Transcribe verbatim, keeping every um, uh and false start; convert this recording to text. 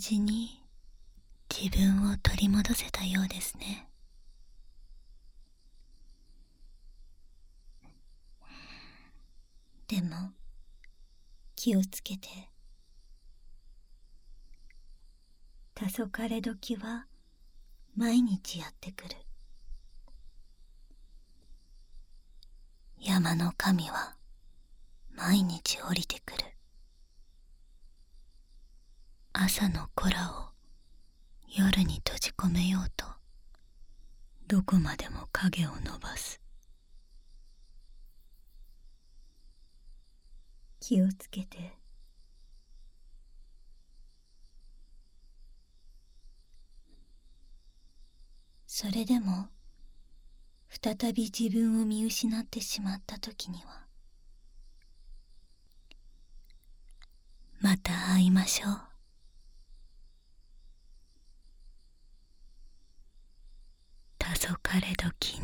事に自分を取り戻せたようですね。でも気をつけて。黄昏時は毎日やってくる。山の神は毎日降りてくる。朝の子らを夜に閉じ込めようとどこまでも影を伸ばす。気をつけて。それでも再び自分を見失ってしまった時には、また会いましょう。黄昏時に。